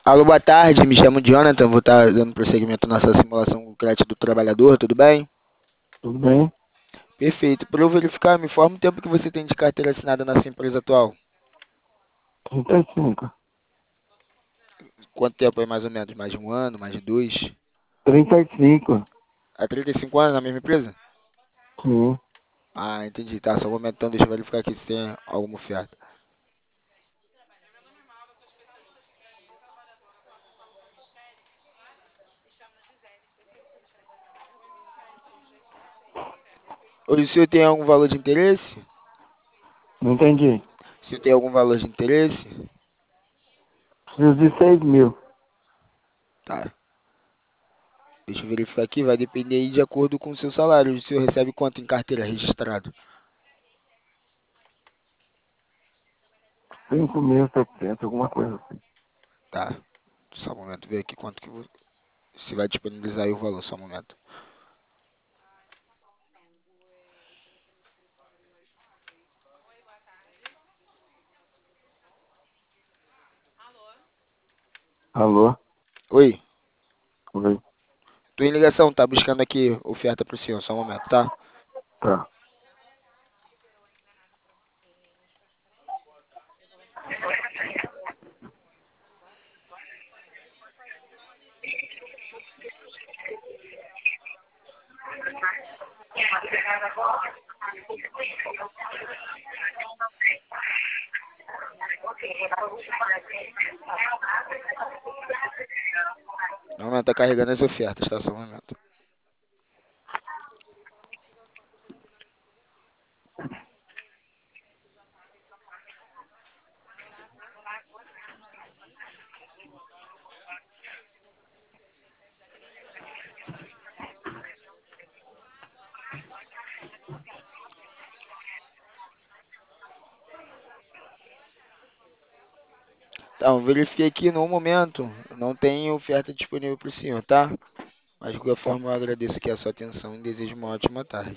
Alô, boa tarde, me chamo Jonathan, vou estar dando prosseguimento à nossa simulação com crédito do trabalhador, tudo bem? Tudo bem? Perfeito. Para eu verificar, me informa o tempo que você tem de carteira assinada na sua empresa atual. 35. Quanto tempo é mais ou menos? Mais de um ano, mais de dois? 35. Há 35 anos na mesma empresa? Sim. Ah, entendi. Tá, só um momento então, deixa eu verificar aqui se tem alguma oferta. O senhor tem algum valor de interesse? Não entendi. O senhor tem algum valor de interesse? Preciso de 6.000. Tá. Deixa eu verificar aqui, vai depender aí de acordo com o seu salário. O senhor recebe quanto em carteira registrado? 5.700, alguma coisa assim. Tá. Só um momento, ver aqui quanto que se vai disponibilizar aí o valor, só um momento. Alô? Oi, Oi. tô em ligação, tá buscando aqui oferta pro senhor, só um momento, tá? Tá. Um momento, tá carregando as ofertas, tá? Só um momento. Então, verifiquei aqui no momento, não tem oferta disponível pro senhor, tá? Mas de qualquer forma, eu agradeço aqui a sua atenção e desejo uma ótima tarde.